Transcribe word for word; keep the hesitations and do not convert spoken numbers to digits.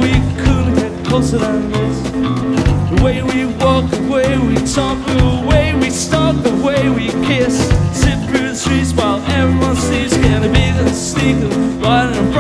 we couldn't get closer than this. The way we walk, the way we talk, the way we stalk, the way we kiss. Sit through the streets while everyone sleeps, getting big and sneaking, riding